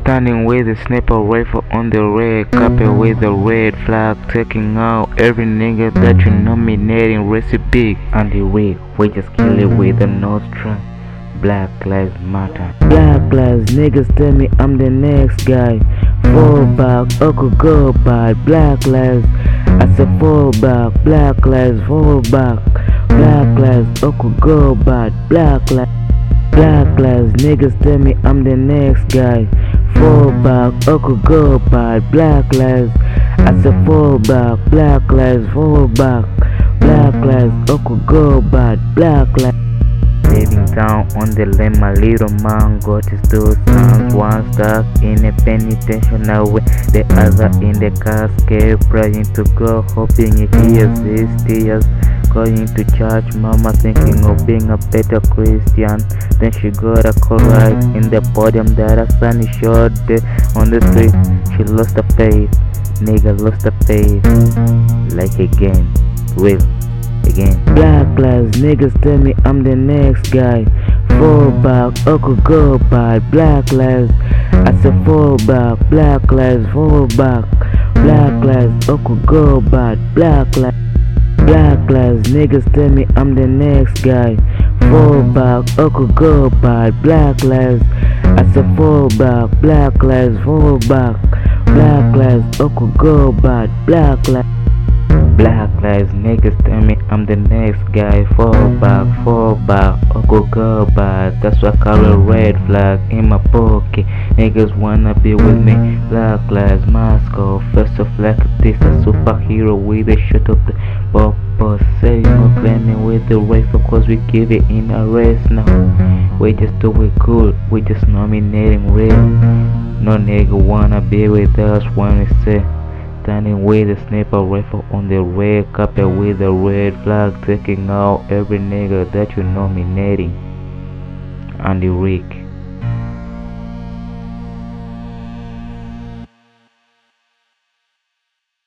Standing with a sniper rifle on the red carpet with the red flag, taking out every nigga that you nominating. Recipe on the rig, we just kill it with a nostra. Black Lives Matter. Black lives, niggas tell me I'm the next guy. Fall back, Uncle go by. Black lives, I said fall back. Black lives, fall back. Black lives, Uncle go by. Black lives. Black lives, niggas tell me I'm the next guy. Fall back, Uncle go by. Black lives, I said fall back. Black lives, fall back. Black lives, Uncle go by. Black lives. Sitting down on the lane, my little man got his two sons. One stuck in a penitentiary, the other in the casket, praying to God, hoping he hears his tears. Going to church, mama thinking of being a better Christian. Then she got a call right in the podium that her son is shot dead on the street. She lost her faith, nigga lost her faith. Like again, will again. Black lives, niggas tell me I'm the next guy. Fall back, Uncle go by. Black lives, I said fall back. Black lives, fall back. Black lives, Uncle go by. Black lives. Black lives, niggas tell me I'm the next guy. Fall back, Uncle go by. Black lives, I said fall back. Black lives, fall back. Black lives, Uncle go by. Black lives. Black lives, niggas tell me I'm the next guy. Fall back, Uncle go by. That's why I carry a red flag in my pocket. Niggas wanna be with me. Black lives, mask off, first of like this, a superhero with a shot of the purpose. Say no claiming with the rifle, cause we give it in a race now. We just do it cool, we just nominating real. No nigga wanna be with us when we say standing with a sniper rifle on the red carpet with the red flag, taking out every nigga that you nominating. On the rig.